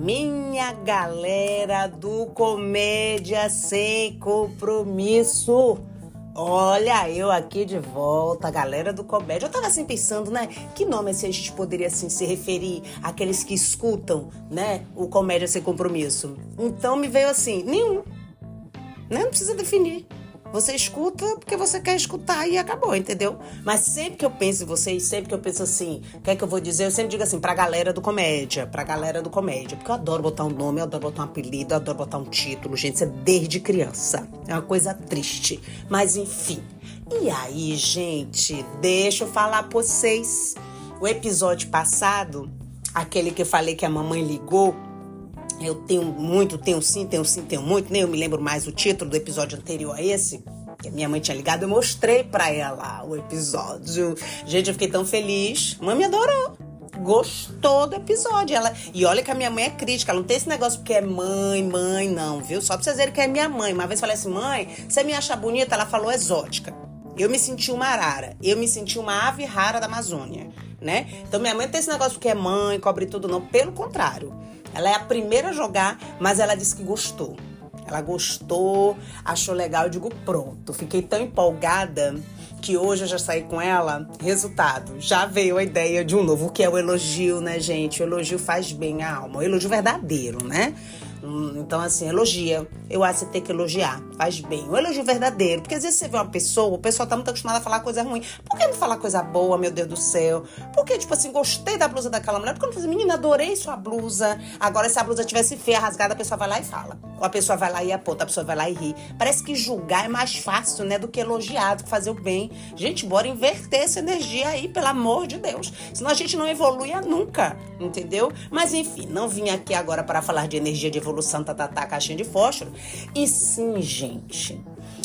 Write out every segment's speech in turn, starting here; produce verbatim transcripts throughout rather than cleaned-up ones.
Minha galera do Comédia Sem Compromisso. Olha, eu aqui de volta, galera do Comédia. Eu tava assim pensando, né? Que nome assim a gente poderia assim se referir àqueles que escutam, né? O Comédia Sem Compromisso. Então me veio assim, nenhum. Né? Não precisa definir. Você escuta porque você quer escutar e acabou, entendeu? Mas sempre que eu penso em vocês, sempre que eu penso assim, o que é que eu vou dizer? Eu sempre digo assim, pra galera do Comédia, pra galera do Comédia. Porque eu adoro botar um nome, eu adoro botar um apelido, eu adoro botar um título, gente, isso é desde criança. É uma coisa triste, mas enfim. E aí, gente, deixa eu falar pra vocês. O episódio passado, aquele que eu falei que a mamãe ligou, eu tenho muito, tenho sim, tenho sim, tenho muito. Nem eu me lembro mais o título do episódio anterior a esse, que a minha mãe tinha ligado. Eu mostrei pra ela o episódio. Gente, eu fiquei tão feliz. Mãe me adorou. Gostou do episódio. Ela... E olha que a minha mãe é crítica. Ela não tem esse negócio porque é mãe, mãe, não, viu? Só pra vocês verem que é minha mãe. Uma vez eu falei assim, mãe, você me acha bonita? Ela falou exótica. Eu me senti uma arara. Eu me senti uma ave rara da Amazônia, né? Então minha mãe não tem esse negócio porque é mãe, cobre tudo, não. Pelo contrário. Ela é a primeira a jogar, mas ela disse que gostou. Ela gostou, achou legal. Eu digo, pronto. Fiquei tão empolgada que hoje eu já saí com ela. Resultado, já veio a ideia de um novo, que é o elogio, né, gente? O elogio faz bem à alma. O elogio verdadeiro, né? Então, assim, elogia. Eu acho que você tem que elogiar. Faz bem. O elogio verdadeiro. Porque às vezes você vê uma pessoa, o pessoal tá muito acostumado a falar coisa ruim. Por que não falar coisa boa, meu Deus do céu? Porque, tipo assim, gostei da blusa daquela mulher. Porque eu não falei, menina, adorei sua blusa. Agora, se a blusa tivesse feia, rasgada, a pessoa vai lá e fala. Ou a pessoa vai lá e aponta, a pessoa vai lá e ri. Parece que julgar é mais fácil, né, do que elogiar, do que fazer o bem. Gente, bora inverter essa energia aí, pelo amor de Deus. Senão a gente não evolui nunca, entendeu? Mas, enfim, não vim aqui agora para falar de energia de evolução, tatatá, caixinha de fósforo. E sim, gente,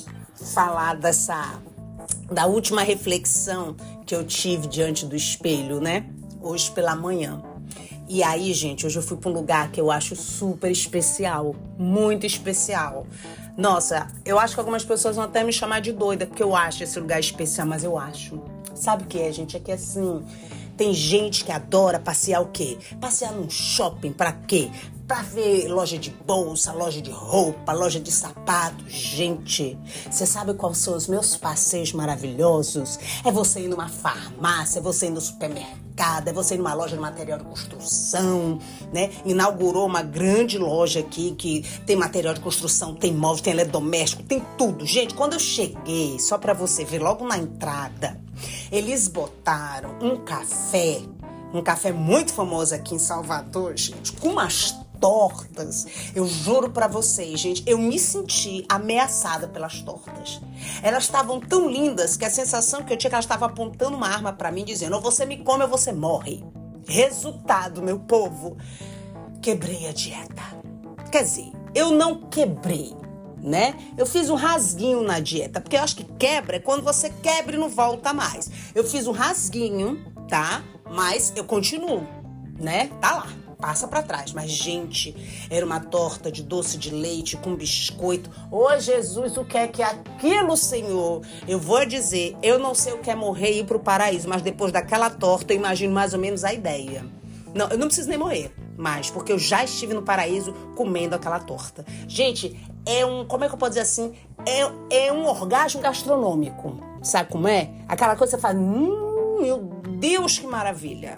falar dessa, da última reflexão que eu tive diante do espelho, né? Hoje pela manhã. E aí, gente, hoje eu fui para um lugar que eu acho super especial, muito especial. Nossa, eu acho que algumas pessoas vão até me chamar de doida, porque eu acho esse lugar especial, mas eu acho. Sabe o que é, gente? É que assim, tem gente que adora passear o quê? Passear num shopping, pra quê? Pra ver loja de bolsa, loja de roupa, loja de sapato. Gente, você sabe quais são os meus passeios maravilhosos? É você ir numa farmácia, é você ir no supermercado, é você ir numa loja de material de construção, né? Inaugurou uma grande loja aqui que tem material de construção, tem móvel, tem eletrodoméstico, tem tudo. Gente, quando eu cheguei, só pra você ver, logo na entrada, eles botaram um café, um café muito famoso aqui em Salvador, gente, com umas tortas. Eu juro pra vocês, gente, eu me senti ameaçada pelas tortas. Elas estavam tão lindas que a sensação que eu tinha é que elas estavam apontando uma arma pra mim, dizendo, ou você me come ou você morre. Resultado, meu povo, quebrei a dieta. Quer dizer, eu não quebrei, né? Eu fiz um rasguinho na dieta, porque eu acho que quebra é quando você quebra e não volta mais. Eu fiz um rasguinho, tá? Mas eu continuo, né? Tá lá. Passa pra trás. Mas, gente, era uma torta de doce de leite com biscoito. Ô, Jesus, o que é que é aquilo, Senhor? Eu vou dizer, eu não sei o que é morrer e ir pro paraíso, mas depois daquela torta eu imagino mais ou menos a ideia. Não, eu não preciso nem morrer mais, porque eu já estive no paraíso comendo aquela torta. Gente, é um, como é que eu posso dizer assim? É, é um orgasmo gastronômico. Sabe como é? Aquela coisa que você fala, hum, meu Deus, que maravilha.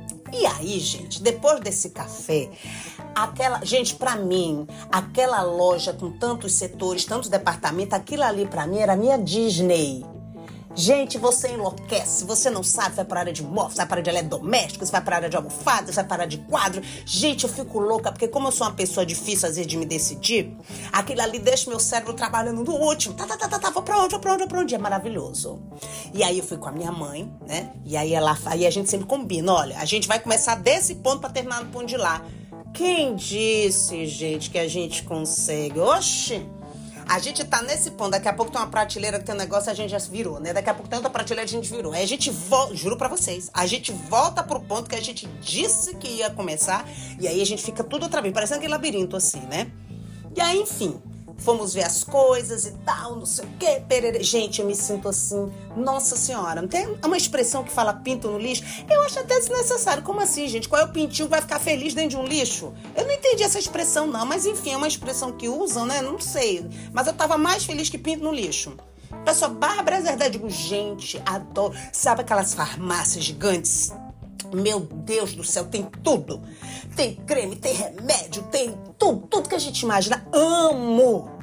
E aí, gente, depois desse café, aquela, gente, pra mim, aquela loja com tantos setores, tantos departamentos, aquilo ali pra mim era a minha Disney. Gente, você enlouquece, você não sabe, vai para a área de móveis, vai para a área de eletrodomésticos, vai para a área de almofadas, vai para a área de quadro. Gente, eu fico louca, porque como eu sou uma pessoa difícil, às vezes, de me decidir, aquilo ali deixa meu cérebro trabalhando no último. Tá, tá, tá, tá, tá, vou pra onde, vou pra onde, vou pra onde. É maravilhoso. E aí eu fui com a minha mãe, né? E aí, ela, aí a gente sempre combina, olha, a gente vai começar desse ponto para terminar no ponto de lá. Quem disse, gente, que a gente consegue? Oxi! A gente tá nesse ponto, daqui a pouco tem uma prateleira que tem um negócio, a gente já se virou, né? Daqui a pouco tem outra prateleira, a gente virou. Aí a gente volta, juro pra vocês, a gente volta pro ponto que a gente disse que ia começar, e aí a gente fica tudo outra vez, parecendo aquele labirinto assim, né? E aí, enfim, fomos ver as coisas e tal, não sei o quê, perere. Gente, eu me sinto assim, nossa senhora, não tem uma expressão que fala pinto no lixo? Eu acho até desnecessário. Como assim, gente? Qual é o pintinho que vai ficar feliz dentro de um lixo? Eu não entendi essa expressão, não, mas enfim, é uma expressão que usam, né? Não sei. Mas eu tava mais feliz que pinto no lixo. Pessoa, Bárbara, é verdade. Digo, gente, adoro. Sabe aquelas farmácias gigantes? Meu Deus do céu, tem tudo. Tem creme, tem remédio, tem tudo, tudo que a gente imagina. Amo,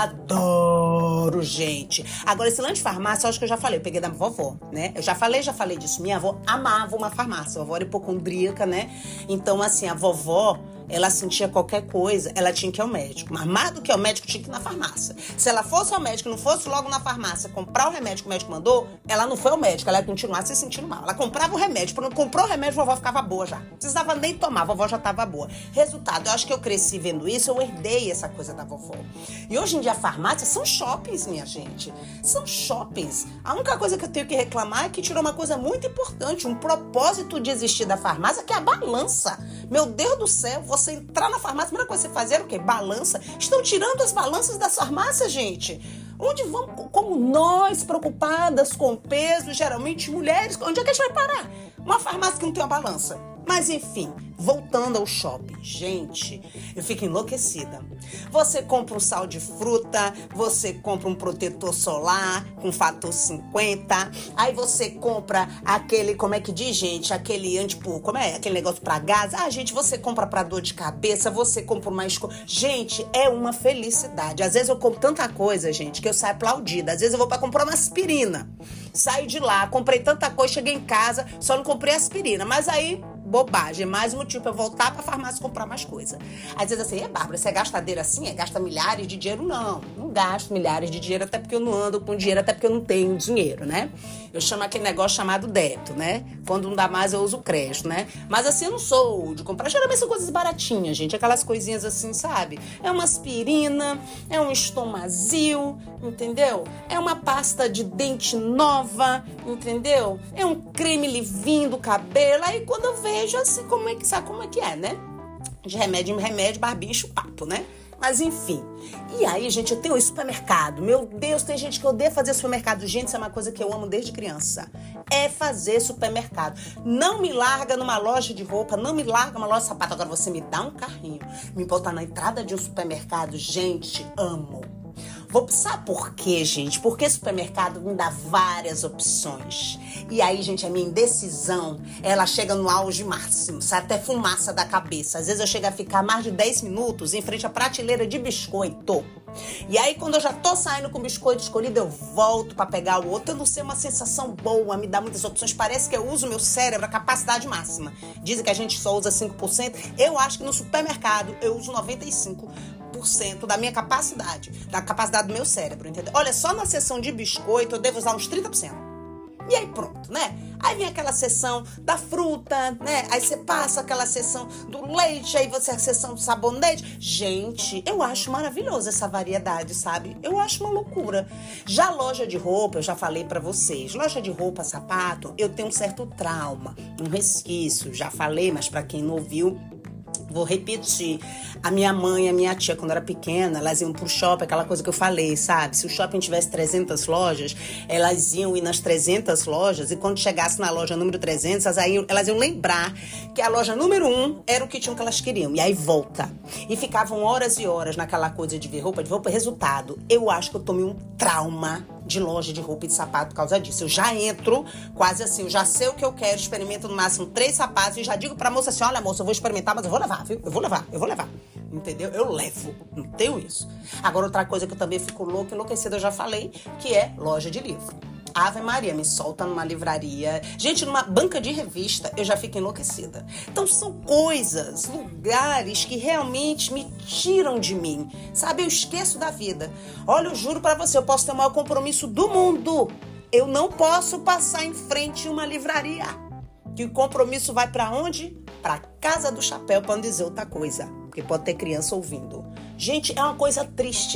adoro, gente. Agora, esse lance de farmácia, eu acho que eu já falei, eu peguei da vovó, né? Eu já falei, já falei disso. Minha avó amava uma farmácia, a vovó era hipocondríaca, né? Então, assim, a vovó, ela sentia qualquer coisa, ela tinha que ir ao médico. Mas mais do que ao médico, tinha que ir na farmácia. Se ela fosse ao médico, não fosse logo na farmácia comprar o remédio que o médico mandou, ela não foi ao médico, ela ia continuar se sentindo mal. Ela comprava o remédio, quando comprou o remédio, a vovó ficava boa já. Não precisava nem tomar, a vovó já estava boa. Resultado, eu acho que eu cresci vendo isso, eu herdei essa coisa da vovó. E hoje em dia, a farmácia são shoppings, minha gente. São shoppings. A única coisa que eu tenho que reclamar é que tirou uma coisa muito importante, um propósito de existir da farmácia, que é a balança. Meu Deus do céu, você entrar na farmácia, a primeira coisa que você fazer era o quê? Balança. Estão tirando as balanças das farmácias, gente. Onde vão, como nós, preocupadas com peso, geralmente mulheres, onde é que a gente vai parar? Uma farmácia que não tem uma balança. Mas enfim, voltando ao shopping. Gente, eu fico enlouquecida. Você compra um sal de fruta, você compra um protetor solar com fator cinquenta, aí você compra aquele, como é que diz, gente? Aquele antipo, como é? Aquele negócio pra gás. Ah, gente, você compra pra dor de cabeça, você compra uma escola. Gente, é uma felicidade. Às vezes eu compro tanta coisa, gente, que eu saio aplaudida. Às vezes eu vou pra comprar uma aspirina. Saio de lá, comprei tanta coisa, cheguei em casa, só não comprei aspirina. Mas aí, bobagem, mais um motivo pra eu voltar pra farmácia e comprar mais coisa. Às vezes assim, é Bárbara, você é gastadeira assim? É gasta milhares de dinheiro? Não, não gasto milhares de dinheiro, até porque eu não ando com dinheiro, até porque eu não tenho dinheiro, né? Eu chamo aquele negócio chamado débito, né? Quando não dá mais, eu uso crédito, né? Mas assim, eu não sou de comprar, geralmente são coisas baratinhas, gente, aquelas coisinhas assim, sabe? É uma aspirina, é um estomazil, entendeu? É uma pasta de dente nova, entendeu? É um creme livinho do cabelo, aí quando eu vejo assim, como é que sabe como é que é, né? De remédio em remédio, barbicho, papo, né? Mas enfim. E aí, gente, eu tenho esse supermercado. Meu Deus, tem gente que odeia fazer supermercado. Gente, isso é uma coisa que eu amo desde criança. É fazer supermercado. Não me larga numa loja de roupa, não me larga numa loja de sapato. Agora você me dá um carrinho, me botar na entrada de um supermercado. Gente, amo. Vou, sabe por quê, gente? Porque supermercado me dá várias opções. E aí, gente, a minha indecisão, ela chega no auge máximo, sai até fumaça da cabeça. Às vezes eu chego a ficar mais de dez minutos em frente à prateleira de biscoito. E aí, quando eu já tô saindo com o biscoito escolhido, eu volto pra pegar o outro. Eu não sei, uma sensação boa, me dá muitas opções. Parece que eu uso o meu cérebro, a capacidade máxima. Dizem que a gente só usa cinco por cento. Eu acho que no supermercado eu uso noventa e cinco por cento da minha capacidade, da capacidade do meu cérebro, entendeu? Olha, só na seção de biscoito eu devo usar uns trinta por cento. E aí pronto, né? Aí vem aquela seção da fruta, né? Aí você passa aquela seção do leite, aí você a seção do sabonete. Gente, eu acho maravilhoso essa variedade, sabe? Eu acho uma loucura. Já loja de roupa, eu já falei pra vocês, loja de roupa, sapato, eu tenho um certo trauma, um resquício. Já falei, mas pra quem não ouviu, vou repetir. A minha mãe e a minha tia, quando era pequena, elas iam pro shopping, aquela coisa que eu falei, sabe? Se o shopping tivesse trezentas lojas, elas iam ir nas trezentas lojas e quando chegasse na loja número trezentos, elas iam, elas iam lembrar que a loja número um era o que tinham que elas queriam. E aí volta. E ficavam horas e horas naquela coisa de ver roupa, de roupa. Resultado, eu acho que eu tomei um trauma de loja de roupa e de sapato por causa disso. Eu já entro quase assim, eu já sei o que eu quero, experimento no máximo três sapatos e já digo pra moça assim, olha moça, eu vou experimentar, mas eu vou levar, viu? Eu vou levar, eu vou levar. Entendeu? Eu levo. Não tenho isso. Agora, outra coisa que eu também fico louca, enlouquecida, eu já falei, que é loja de livro. Ave Maria, me solta numa livraria. Gente, numa banca de revista, eu já fico enlouquecida. Então, são coisas, lugares que realmente me tiram de mim. Sabe, eu esqueço da vida. Olha, eu juro pra você, eu posso ter o maior compromisso do mundo. Eu não posso passar em frente a uma livraria. Que o compromisso vai pra onde? Pra Casa do Chapéu, pra não dizer outra coisa. Porque pode ter criança ouvindo. Gente, é uma coisa triste.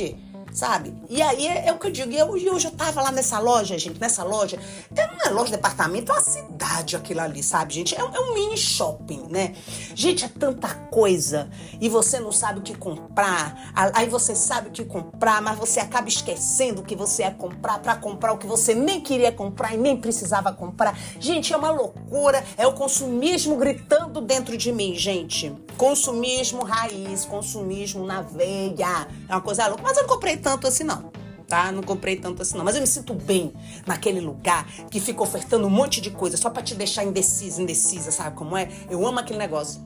sabe? E aí é, é o que eu digo. E eu, e hoje eu tava lá nessa loja, gente, nessa loja. É uma loja de departamento, é uma cidade aquilo ali, sabe, gente? É, é um mini shopping, né? Gente, é tanta coisa. E você não sabe o que comprar. Aí você sabe o que comprar, mas você acaba esquecendo o que você ia comprar pra comprar o que você nem queria comprar e nem precisava comprar. Gente, é uma loucura. É o consumismo gritando dentro de mim, gente. Consumismo raiz, consumismo na veia. É uma coisa louca. Mas eu não comprei tanto assim, não. Tá? Não comprei tanto assim, não. Mas eu me sinto bem naquele lugar que fica ofertando um monte de coisa só pra te deixar indecisa, indecisa, sabe como é? Eu amo aquele negócio.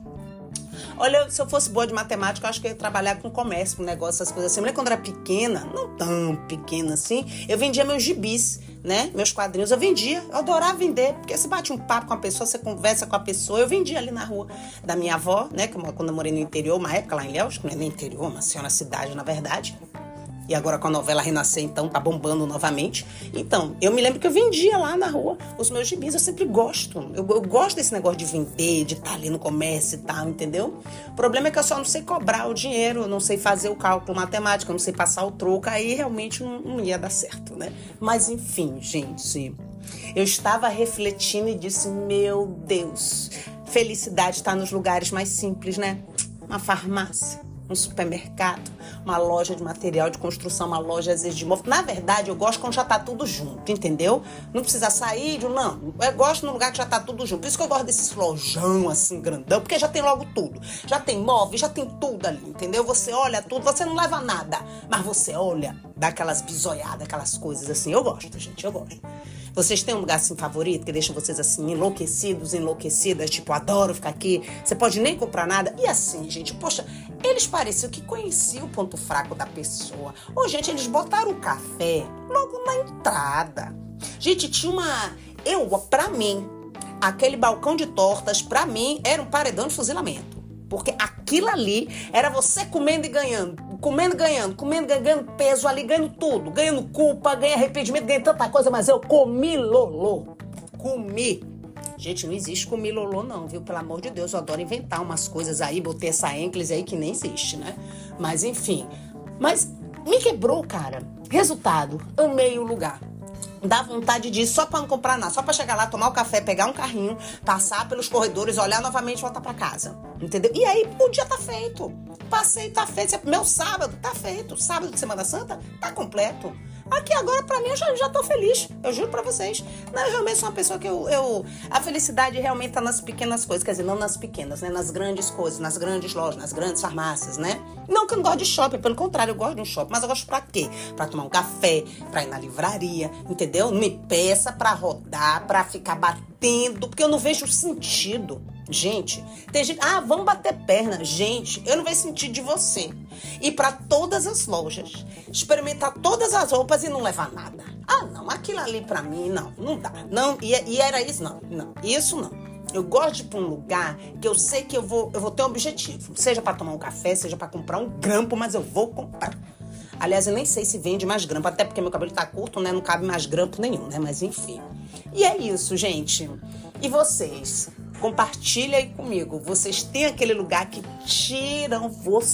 Olha, se eu fosse boa de matemática, eu acho que eu ia trabalhar com comércio, com negócio, essas coisas assim. Eu lembro quando eu era pequena, não tão pequena assim, eu vendia meus gibis, né? Meus quadrinhos, eu vendia. Eu adorava vender, porque você bate um papo com a pessoa, você conversa com a pessoa. Eu vendia ali na rua da minha avó, né? Quando eu morei no interior, uma época lá em Ilhéus, que não é nem interior, uma senhora cidade, na verdade. E agora com a novela Renascer, então, tá bombando novamente. Então, eu me lembro que eu vendia lá na rua os meus gibis. Eu sempre gosto. Eu, eu gosto desse negócio de vender, de estar ali no comércio e tal, entendeu? O problema é que eu só não sei cobrar o dinheiro, eu não sei fazer o cálculo matemático, eu não sei passar o troco. Aí realmente não, não ia dar certo, né? Mas enfim, gente, eu estava refletindo e disse, meu Deus, felicidade está nos lugares mais simples, né? Uma farmácia, um supermercado, uma loja de material de construção, uma loja às vezes de móvel. Na verdade, eu gosto quando já tá tudo junto, entendeu? Não precisa sair de um, não. Eu gosto num lugar que já tá tudo junto. Por isso que eu gosto desses lojão assim, grandão, porque já tem logo tudo. Já tem móvel, já tem tudo ali, entendeu? Você olha tudo, você não leva nada, mas você olha, dá aquelas bisoiadas, aquelas coisas assim. Eu gosto, gente, eu gosto. Vocês têm um lugar assim favorito que deixa vocês assim enlouquecidos, enlouquecidas, tipo, adoro ficar aqui, você pode nem comprar nada. E assim, gente, poxa, eles pareciam que conheciam o ponto fraco da pessoa. Ô, gente, eles botaram o café logo na entrada. Gente, tinha uma... Eu, pra mim, aquele balcão de tortas, pra mim, era um paredão de fuzilamento. Porque aquilo ali era você comendo e ganhando, comendo e ganhando, comendo e ganhando peso ali, ganhando tudo, ganhando culpa, ganhando arrependimento, ganhando tanta coisa, mas eu comi lolô, comi. Gente, não existe comi lolô não, viu? Pelo amor de Deus, eu adoro inventar umas coisas aí, botei essa ênclise aí que nem existe, né? Mas enfim, mas me quebrou, cara. Resultado, amei o lugar. Dá vontade de ir só pra não comprar nada, só pra chegar lá, tomar o café, pegar um carrinho, passar pelos corredores, olhar novamente e voltar pra casa. Entendeu? E aí o dia tá feito. Passei, tá feito. Meu sábado tá feito. Sábado de Semana Santa tá completo. Aqui agora, pra mim, eu já, já tô feliz. Eu juro pra vocês. Não, eu realmente sou uma pessoa que eu, eu... A felicidade realmente tá nas pequenas coisas. Quer dizer, não nas pequenas, né? Nas grandes coisas, nas grandes lojas, nas grandes farmácias, né? Não que eu não gosto de shopping. Pelo contrário, eu gosto de um shopping. Mas eu gosto pra quê? Pra tomar um café, pra ir na livraria, entendeu? Não me peça pra rodar, pra ficar batendo, porque eu não vejo sentido. Gente, tem gente... Ah, vamos bater perna. Gente, eu não vejo sentido de você ir pra todas as lojas, experimentar todas as roupas e não levar nada. Ah, não, aquilo ali pra mim, não, não dá. Não, e, e era isso, não, não, isso não. Eu gosto de ir pra um lugar que eu sei que eu vou, eu vou ter um objetivo. Seja pra tomar um café, seja pra comprar um grampo, mas eu vou comprar. Aliás, eu nem sei se vende mais grampo, até porque meu cabelo tá curto, né? Não cabe mais grampo nenhum, né? Mas enfim. E é isso, gente. E vocês? Compartilha aí comigo. Vocês têm aquele lugar que tiram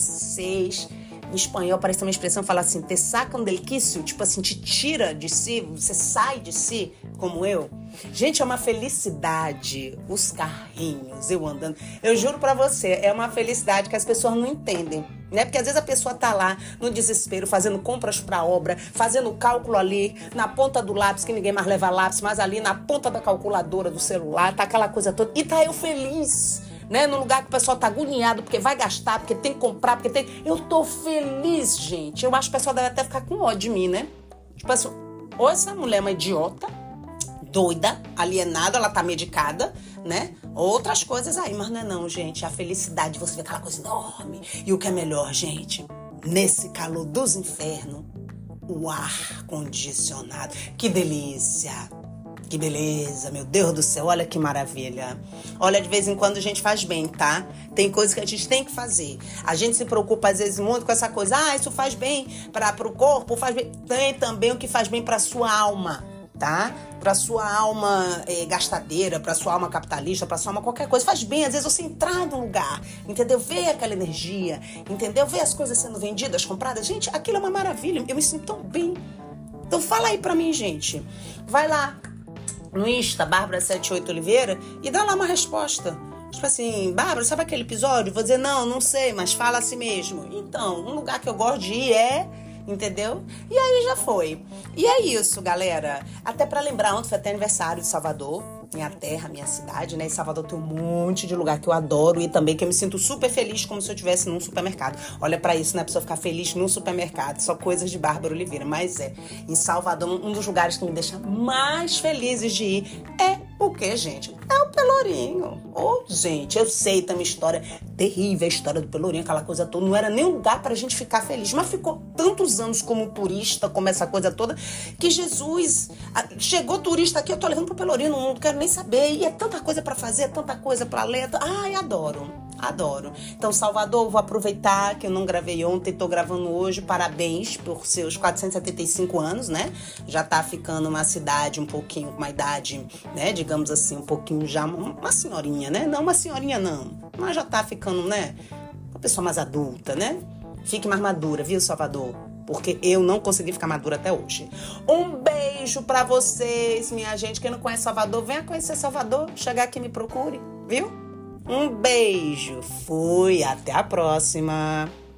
vocês. Em espanhol parece uma expressão, fala assim, te sacan del quicio, tipo assim, te tira de si, você sai de si, como eu. Gente, é uma felicidade, os carrinhos, eu andando. Eu juro pra você, é uma felicidade que as pessoas não entendem, né? Porque às vezes a pessoa tá lá no desespero, fazendo compras pra obra, fazendo cálculo ali, na ponta do lápis, que ninguém mais leva lápis, mas ali na ponta da calculadora do celular, tá aquela coisa toda. E tá eu feliz, né? No lugar que o pessoal tá agoniado, porque vai gastar, porque tem que comprar, porque tem... Eu tô feliz, gente. Eu acho que o pessoal deve até ficar com ódio de mim, né? Tipo assim, ou essa mulher é uma idiota, doida, alienada, ela tá medicada, né? Outras coisas aí, mas não é não, gente. A felicidade, você vê aquela coisa enorme. E o que é melhor, gente? Nesse calor dos infernos, o ar condicionado. Que delícia! Que beleza, meu Deus do céu, olha que maravilha. Olha, de vez em quando a gente faz bem, tá? Tem coisas que a gente tem que fazer. A gente se preocupa às vezes muito com essa coisa. Ah, isso faz bem para o corpo, faz bem. Tem também o que faz bem para sua alma. tá? Pra sua alma é, gastadeira, pra sua alma capitalista, pra sua alma qualquer coisa. Faz bem, às vezes, você entrar num lugar, entendeu? Ver aquela energia, entendeu? Ver as coisas sendo vendidas, compradas. Gente, aquilo é uma maravilha. Eu me sinto tão bem. Então fala aí pra mim, gente. Vai lá no Insta, Bárbara setenta e oito Oliveira, e dá lá uma resposta. Tipo assim, Bárbara, sabe aquele episódio? Vou dizer, não, não sei, mas fala assim mesmo. Então, um lugar que eu gosto de ir é... Entendeu? E aí já foi. E é isso, galera. Até pra lembrar, ontem foi até aniversário de Salvador, minha terra, minha cidade, né? Em Salvador tem um monte de lugar que eu adoro e também que eu me sinto super feliz, como se eu estivesse num supermercado. Olha pra isso, né? A pessoa ficar feliz num supermercado, só coisas de Bárbara Oliveira. Mas é, em Salvador, um dos lugares que me deixa mais felizes de ir é o quê, gente? É o Pelourinho. Ô, oh, gente, eu sei, tem uma história terrível, a história do Pelourinho, aquela coisa toda. Não era nem um lugar pra gente ficar feliz, mas ficou tantos anos como turista, como essa coisa toda, que Jesus, chegou turista aqui, eu tô levando pro Pelourinho, não quero nem saber. E é tanta coisa pra fazer, é tanta coisa pra ler. Ai, adoro, adoro. Então, Salvador, vou aproveitar que eu não gravei ontem, tô gravando hoje. Parabéns por seus quatrocentos e setenta e cinco anos, né? Já tá ficando uma cidade um pouquinho, com uma idade, né? Digamos assim, um pouquinho já, uma senhorinha, né? Não uma senhorinha, não. Mas já tá ficando, né? Uma pessoa mais adulta, né? Fique mais madura, viu, Salvador? Porque eu não consegui ficar madura até hoje. Um beijo pra vocês, minha gente. Quem não conhece Salvador, venha conhecer Salvador. Chegar aqui e me procure, viu? Um beijo. Fui. Até a próxima.